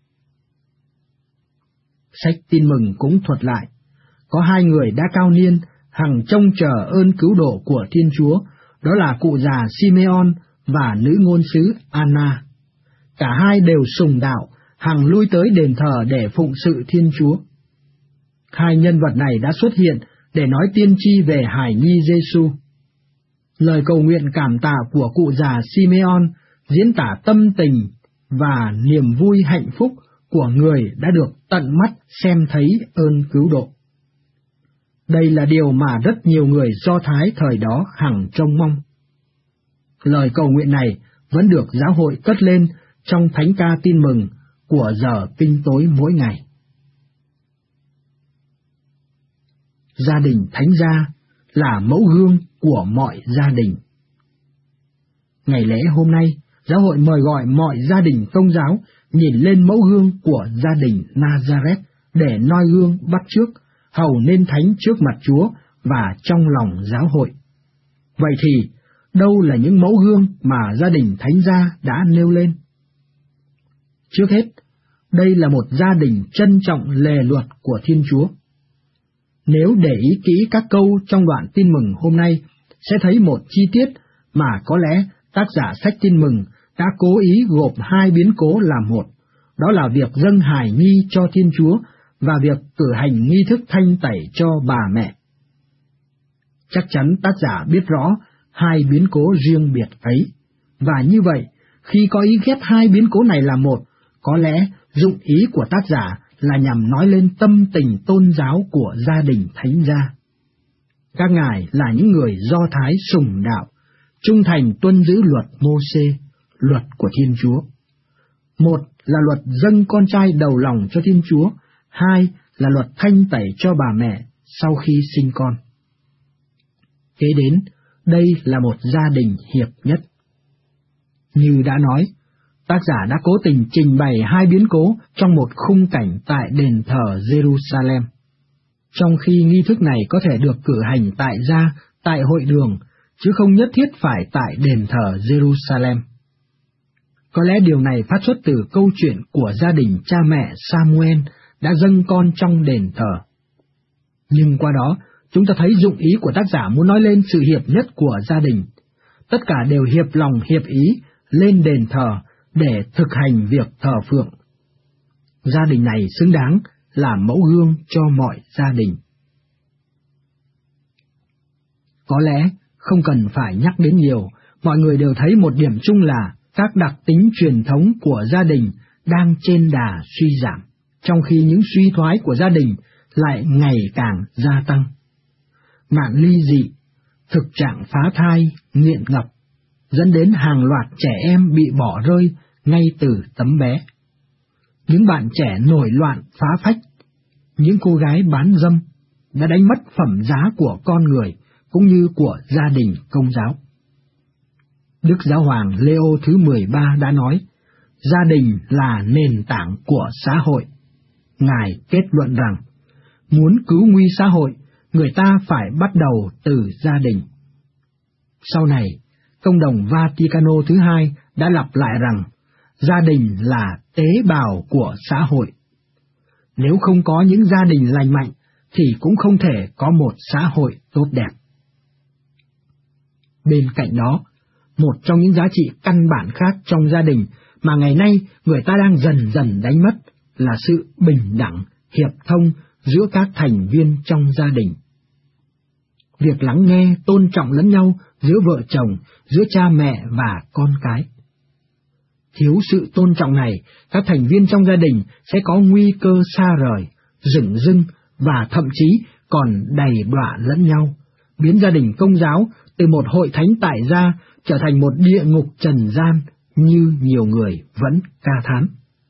Sách Tin Mừng cũng thuật lại, có hai người đã cao niên, hằng trông chờ ơn cứu độ của Thiên Chúa, đó là cụ già Simeon và nữ ngôn sứ Anna. Cả hai đều sùng đạo, hằng lui tới đền thờ để phụng sự Thiên Chúa. Hai nhân vật này đã xuất hiện để nói tiên tri về hài nhi Giêsu. Lời cầu nguyện cảm tạ của cụ già Simeon diễn tả tâm tình và niềm vui hạnh phúc của người đã được tận mắt xem thấy ơn cứu độ. Đây là điều mà rất nhiều người Do Thái thời đó hằng trông mong. Lời cầu nguyện này vẫn được giáo hội cất lên trong thánh ca Tin Mừng của giờ kinh tối mỗi ngày. Gia đình thánh gia là mẫu gương của mọi gia đình. Ngày lễ hôm nay, giáo hội mời gọi mọi gia đình công giáo nhìn lên mẫu gương của gia đình Nazareth để noi gương bắt chước, hầu nên thánh trước mặt Chúa và trong lòng giáo hội. Vậy thì, đâu là những mẫu gương mà gia đình thánh gia đã nêu lên? Trước hết, đây là một gia đình trân trọng lề luật của Thiên Chúa. Nếu để ý kỹ các câu trong đoạn Tin Mừng hôm nay, sẽ thấy một chi tiết mà có lẽ tác giả sách Tin Mừng đã cố ý gộp hai biến cố làm một, đó là việc dâng hài nhi cho Thiên Chúa và việc cử hành nghi thức thanh tẩy cho bà mẹ. Chắc chắn tác giả biết rõ hai biến cố riêng biệt ấy, và như vậy, khi có ý ghép hai biến cố này làm một, có lẽ dụng ý của tác giả là nhằm nói lên tâm tình tôn giáo của gia đình thánh gia. Các ngài là những người Do Thái sùng đạo, trung thành tuân giữ luật Mô-sê, luật của Thiên Chúa. Một là luật dâng con trai đầu lòng cho Thiên Chúa, hai là luật thanh tẩy cho bà mẹ sau khi sinh con. Kế đến, đây là một gia đình hiệp nhất. Như đã nói, tác giả đã cố tình trình bày hai biến cố trong một khung cảnh tại đền thờ Jerusalem. Trong khi nghi thức này có thể được cử hành tại gia, tại hội đường, chứ không nhất thiết phải tại đền thờ Jerusalem. Có lẽ điều này phát xuất từ câu chuyện của gia đình cha mẹ Samuel đã dâng con trong đền thờ. Nhưng qua đó, chúng ta thấy dụng ý của tác giả muốn nói lên sự hiệp nhất của gia đình. Tất cả đều hiệp lòng hiệp ý lên đền thờ để thực hành việc thờ phượng. Gia đình này xứng đáng làm mẫu gương cho mọi gia đình. Có lẽ không cần phải nhắc đến nhiều, mọi người đều thấy một điểm chung là các đặc tính truyền thống của gia đình đang trên đà suy giảm, trong khi những suy thoái của gia đình lại ngày càng gia tăng. Nạn ly dị, thực trạng phá thai, nghiện ngập, dẫn đến hàng loạt trẻ em bị bỏ rơi ngay từ tấm bé. Những bạn trẻ nổi loạn phá phách, những cô gái bán dâm đã đánh mất phẩm giá của con người cũng như của gia đình Công giáo. Đức Giáo hoàng Leo thứ mười ba đã nói, gia đình là nền tảng của xã hội. Ngài kết luận rằng, muốn cứu nguy xã hội, người ta phải bắt đầu từ gia đình. Sau này, Công đồng Vaticano thứ hai đã lặp lại rằng, gia đình là tế bào của xã hội. Nếu không có những gia đình lành mạnh, thì cũng không thể có một xã hội tốt đẹp. Bên cạnh đó, một trong những giá trị căn bản khác trong gia đình mà ngày nay người ta đang dần dần đánh mất là sự bình đẳng, hiệp thông giữa các thành viên trong gia đình. Việc lắng nghe, tôn trọng lẫn nhau giữa vợ chồng, giữa cha mẹ và con cái. Thiếu sự tôn trọng này, các thành viên trong gia đình sẽ có nguy cơ xa rời, dửng dưng và thậm chí còn đầy đọa lẫn nhau, biến gia đình Công giáo từ một hội thánh tại gia trở thành một địa ngục trần gian như nhiều người vẫn ca thán.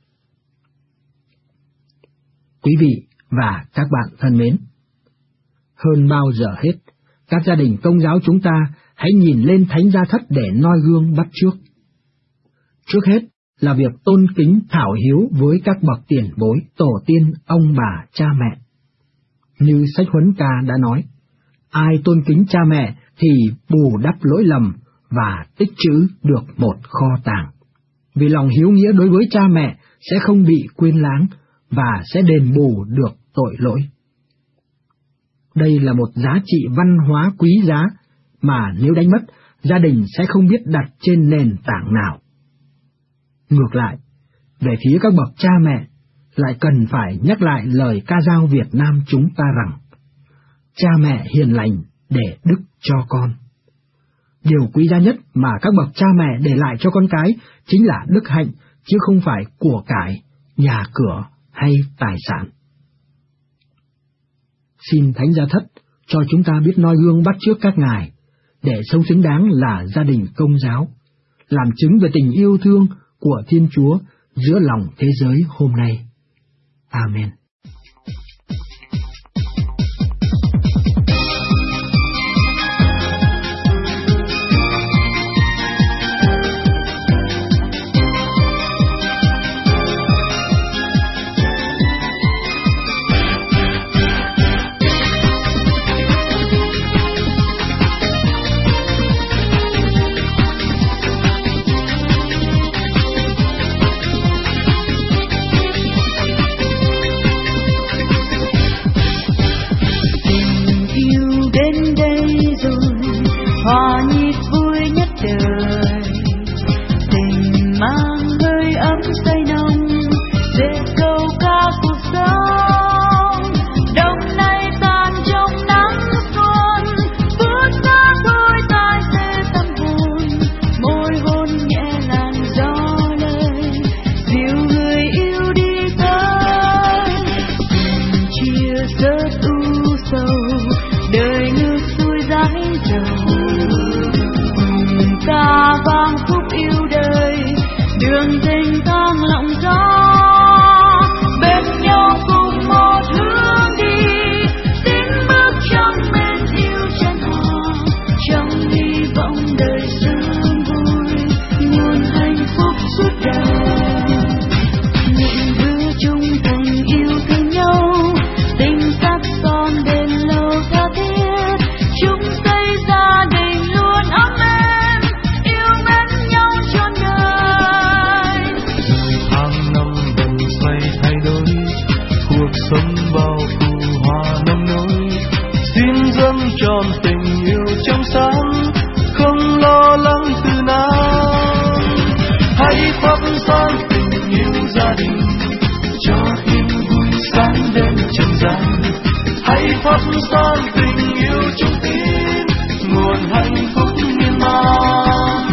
Quý vị và các bạn thân mến, hơn bao giờ hết, các gia đình Công giáo chúng ta hãy nhìn lên Thánh Gia Thất để noi gương bắt chước. Trước hết là việc tôn kính thảo hiếu với các bậc tiền bối, tổ tiên, ông bà, cha mẹ. Như sách Huấn Ca đã nói, ai tôn kính cha mẹ thì bù đắp lỗi lầm và tích trữ được một kho tàng. Vì lòng hiếu nghĩa đối với cha mẹ sẽ không bị quên lãng và sẽ đền bù được tội lỗi. Đây là một giá trị văn hóa quý giá mà nếu đánh mất, gia đình sẽ không biết đặt trên nền tảng nào. Ngược lại, về phía các bậc cha mẹ, lại cần phải nhắc lại lời ca dao Việt Nam chúng ta rằng, cha mẹ hiền lành để đức cho con. Điều quý giá nhất mà các bậc cha mẹ để lại cho con cái chính là đức hạnh, chứ không phải của cải, nhà cửa hay tài sản. Xin Thánh Gia Thất cho chúng ta biết noi gương bắt chước các ngài, để sống xứng đáng là gia đình Công giáo, làm chứng về tình yêu thương của Thiên Chúa giữa lòng thế giới hôm nay. Amen. tròn tình yêu trong sáng, không lo lắng từ nào. Hãy thắp sáng tình yêu gia đình, cho yên vui sáng đêm trần gian. Hãy thắp sáng tình yêu trong tim, nguồn hạnh phúc miên man.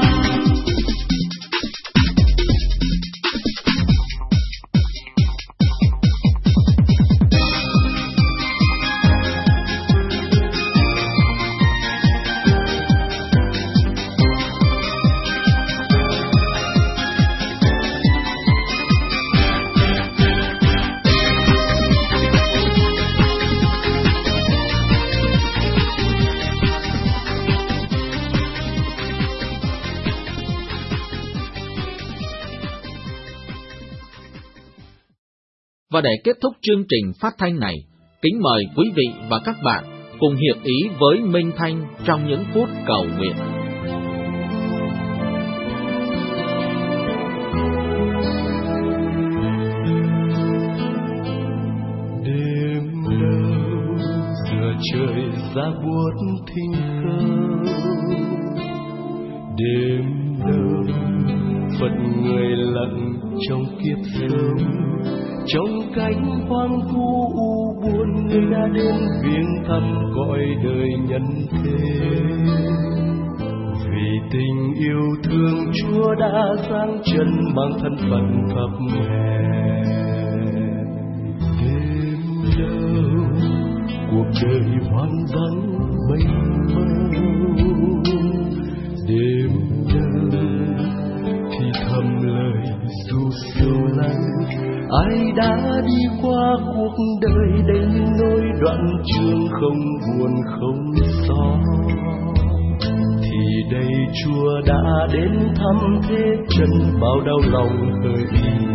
Và để kết thúc chương trình phát thanh này, kính mời quý vị và các bạn cùng hiệp ý với Minh Thanh trong những phút cầu nguyện. Đêm đâu giờ trời ra buốt thinh không, đêm đâu phận người lặng trong kiếp sống. Trong cánh hoang vu u buồn, người đã đến viếng thăm cõi đời nhân thế. Vì tình yêu thương Chúa đã giáng chân mang thân phận thấp hèn. Đêm đâu cuộc đời hoang vắng mênh mông, đêm đâu thì thầm lời ru sâu lắng. Ai đã đi qua cuộc đời đầy nỗi đoạn trường không buồn không gió, thì đây Chúa đã đến thăm thế chân bao đau lòng hơi đi.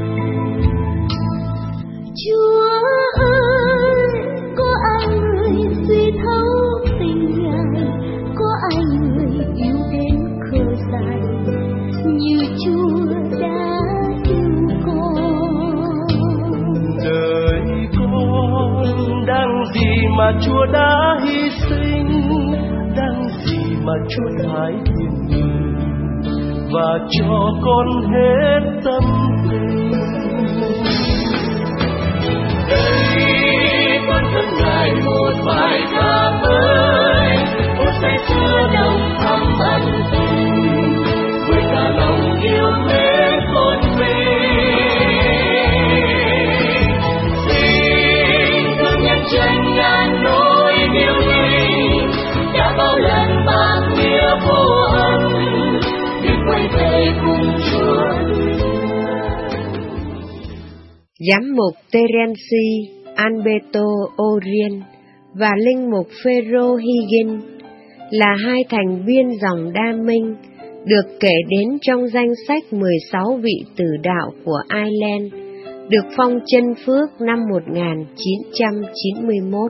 Chúa ơi, có ai người suy thấu tình Ngài, có ai người yêu đến khờ dại như Chúa đã yêu con. Đời con đang gì mà Chúa đã hy sinh, đang gì mà Chúa thái hiền người và cho con hết tâm tình. Đây con thân Ngài một bài ca mới, một say xưa đông thắm ân tình, với cả lòng yêu mến con mình. Xin thương nhân chân ngàn nỗi yêu mình, đã bao lần mang nghĩa vô ân, biết quay về cùng Chúa. Giám mục Terence Alberto Orien và linh mục Phêrô Higgins là hai thành viên dòng Đa Minh được kể đến trong danh sách mười sáu vị tử đạo của Ireland, được phong chân phước năm một nghìn chín trăm chín mươi mốt.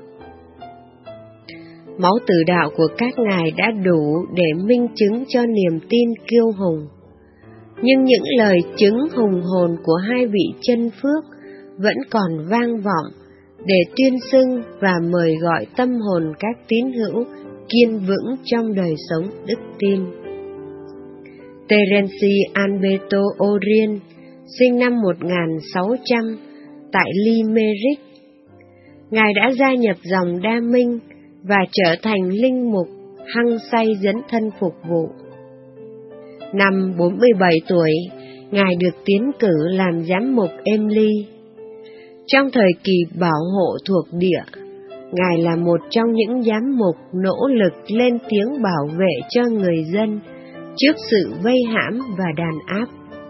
Máu tử đạo của các ngài đã đủ để minh chứng cho niềm tin kiêu hùng, nhưng những lời chứng hùng hồn của hai vị chân phước vẫn còn vang vọng để tuyên xưng và mời gọi tâm hồn các tín hữu kiên vững trong đời sống đức tin. Terence Alberto Orien sinh năm một nghìn sáu trăm tại Limerick. Ngài đã gia nhập dòng Đa Minh và trở thành linh mục hăng say dấn thân phục vụ. Năm bốn mươi bảy tuổi, Ngài được tiến cử làm giám mục Emly. Trong thời kỳ bảo hộ thuộc địa, Ngài là một trong những giám mục nỗ lực lên tiếng bảo vệ cho người dân trước sự vây hãm và đàn áp.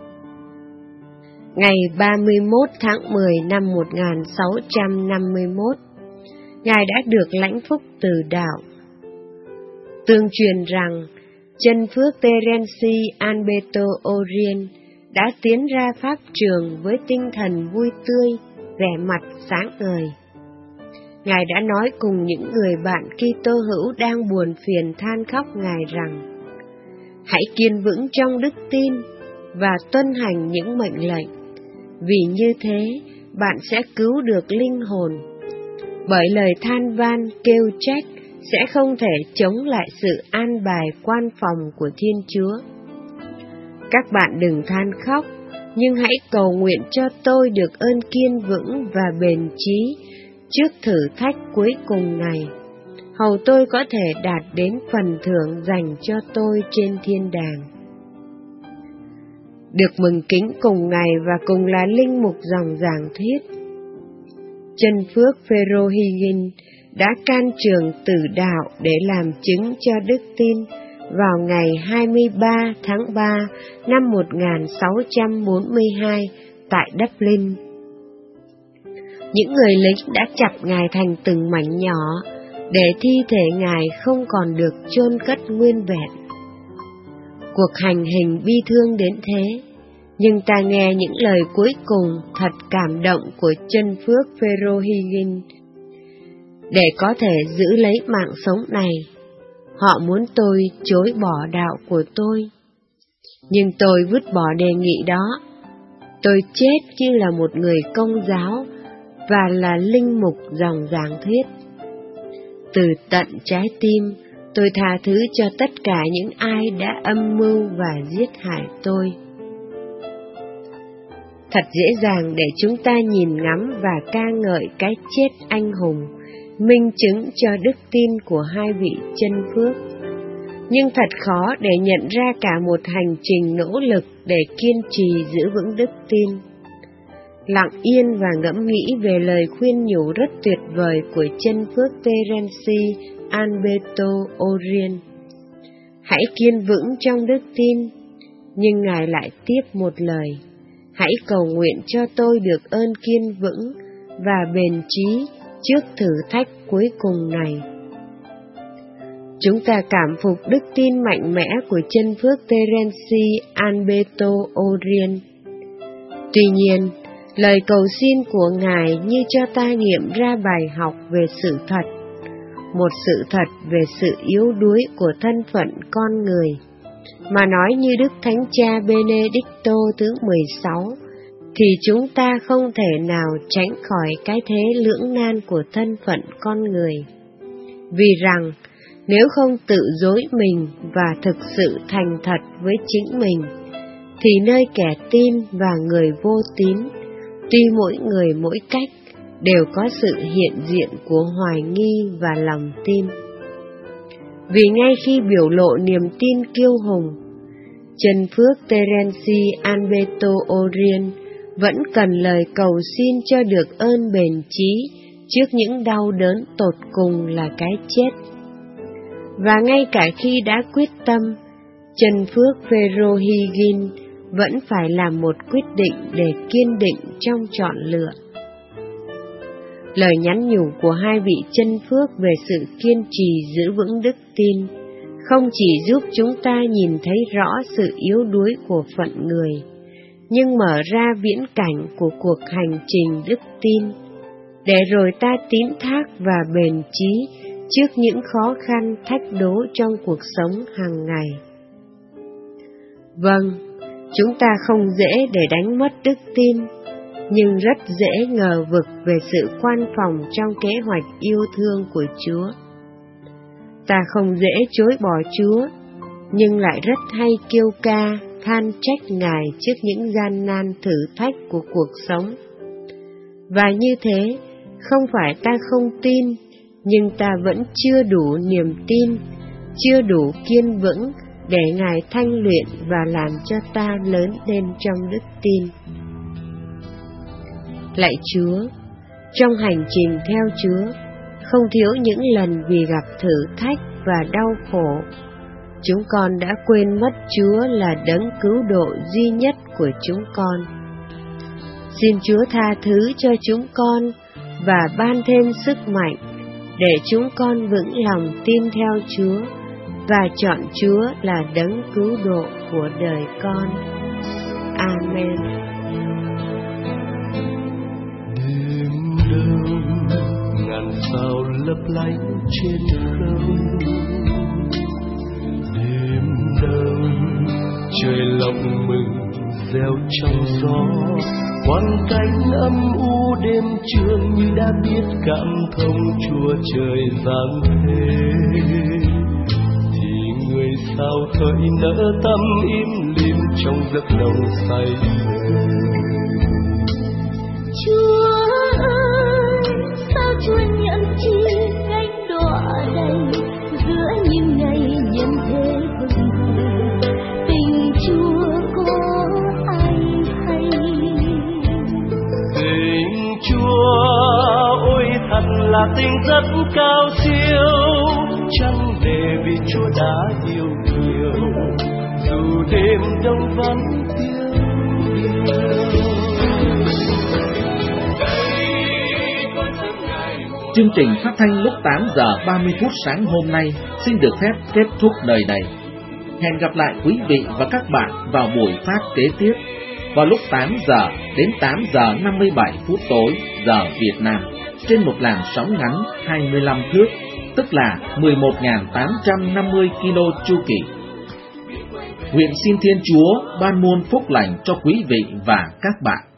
Ngày ba mươi mốt tháng mười năm một nghìn sáu trăm năm mươi mốt, Ngài đã được lãnh phúc từ đạo. Tương truyền rằng, chân phước Terence Alberto Orien đã tiến ra pháp trường với tinh thần vui tươi, vẻ mặt sáng ngời. Ngài đã nói cùng những người bạn Kitô hữu đang buồn phiền than khóc Ngài rằng: hãy kiên vững trong đức tin và tuân hành những mệnh lệnh, vì như thế bạn sẽ cứu được linh hồn. Bởi lời than van kêu trách sẽ không thể chống lại sự an bài quan phòng của Thiên Chúa. Các bạn đừng than khóc, nhưng hãy cầu nguyện cho tôi được ơn kiên vững và bền chí trước thử thách cuối cùng này, hầu tôi có thể đạt đến phần thưởng dành cho tôi trên thiên đàng. Được mừng kính cùng Ngài và cùng là linh mục dòng giảng thuyết, Chân Phước Phêrô Higgins đã can trường tử đạo để làm chứng cho đức tin vào ngày hai mươi ba tháng ba năm một nghìn sáu trăm bốn mươi hai tại Dublin. Những người lính đã chặt Ngài thành từng mảnh nhỏ để thi thể Ngài không còn được chôn cất nguyên vẹn. Cuộc hành hình bi thương đến thế, nhưng ta nghe những lời cuối cùng thật cảm động của Chân Phước Phêrô Higgins. Để có thể giữ lấy mạng sống này, họ muốn tôi chối bỏ đạo của tôi. Nhưng tôi vứt bỏ đề nghị đó. Tôi chết như là một người công giáo và là linh mục dòng giảng thuyết. Từ tận trái tim, tôi tha thứ cho tất cả những ai đã âm mưu và giết hại tôi. Thật dễ dàng để chúng ta nhìn ngắm và ca ngợi cái chết anh hùng, minh chứng cho đức tin của hai vị chân phước. Nhưng thật khó để nhận ra cả một hành trình nỗ lực để kiên trì giữ vững đức tin. Lặng yên và ngẫm nghĩ về lời khuyên nhủ rất tuyệt vời của chân phước Terence Alberto Orion. Hãy kiên vững trong đức tin, nhưng Ngài lại tiếp một lời: hãy cầu nguyện cho tôi được ơn kiên vững và bền chí trước thử thách cuối cùng này. Chúng ta cảm phục đức tin mạnh mẽ của chân phước Terence Alberto Orion. Tuy nhiên, lời cầu xin của Ngài như cho ta nghiệm ra bài học về sự thật, một sự thật về sự yếu đuối của thân phận con người, mà nói như Đức Thánh Cha Benedicto thứ mười sáu, thì chúng ta không thể nào tránh khỏi cái thế lưỡng nan của thân phận con người. Vì rằng, nếu không tự dối mình và thực sự thành thật với chính mình, thì nơi kẻ tin và người vô tín, tuy mỗi người mỗi cách, đều có sự hiện diện của hoài nghi và lòng tin. Vì ngay khi biểu lộ niềm tin kiêu hùng, chân phước Terence Alberto Orion vẫn cần lời cầu xin cho được ơn bền chí trước những đau đớn tột cùng là cái chết. Và ngay cả khi đã quyết tâm, chân phước Phêrô Higgins vẫn phải làm một quyết định để kiên định trong chọn lựa. Lời nhắn nhủ của hai vị chân phước về sự kiên trì giữ vững đức tin không chỉ giúp chúng ta nhìn thấy rõ sự yếu đuối của phận người, nhưng mở ra viễn cảnh của cuộc hành trình đức tin, để rồi ta tín thác và bền chí trước những khó khăn thách đố trong cuộc sống hàng ngày. Vâng, chúng ta không dễ để đánh mất đức tin, nhưng rất dễ ngờ vực về sự quan phòng trong kế hoạch yêu thương của Chúa. Ta không dễ chối bỏ Chúa, nhưng lại rất hay kêu ca, than trách Ngài trước những gian nan thử thách của cuộc sống. Và như thế, không phải ta không tin, nhưng ta vẫn chưa đủ niềm tin, chưa đủ kiên vững để Ngài thanh luyện và làm cho ta lớn lên trong đức tin. Lạy Chúa, trong hành trình theo Chúa, không thiếu những lần vì gặp thử thách và đau khổ, chúng con đã quên mất Chúa là đấng cứu độ duy nhất của chúng con. Xin Chúa tha thứ cho chúng con và ban thêm sức mạnh để chúng con vững lòng tin theo Chúa và chọn Chúa là đấng cứu độ của đời con. Amen. Đêm đông ngàn sao lấp lánh trên không, đêm đông trời lòng mừng reo trong gió, quang cảnh âm u đêm trường như đã biết cảm thông Chúa trời giáng thế, thì người sao khởi nỡ tâm im lìm trong giấc nồng say mê. Chúa ơi, sao Chúa nhận chi cánh đọa đầy giữa những ngày nhân thế hừng hờ, tình Chúa có ai hay? Tình Chúa ôi thật là tình rất cao siêu, chẳng để vì Chúa đã yêu nhiều, dù đêm đông vắng tiếng yêu. Chương trình phát thanh lúc tám giờ ba mươi phút sáng hôm nay xin được phép kết thúc nơi đây. Hẹn gặp lại quý vị và các bạn vào buổi phát kế tiếp vào lúc tám giờ đến tám giờ năm mươi bảy phút tối giờ Việt Nam trên một làn sóng ngắn hai mươi lăm thước, tức là mười một nghìn tám trăm năm mươi ki lô chu kỳ. Nguyện xin Thiên Chúa ban muôn phúc lành cho quý vị và các bạn.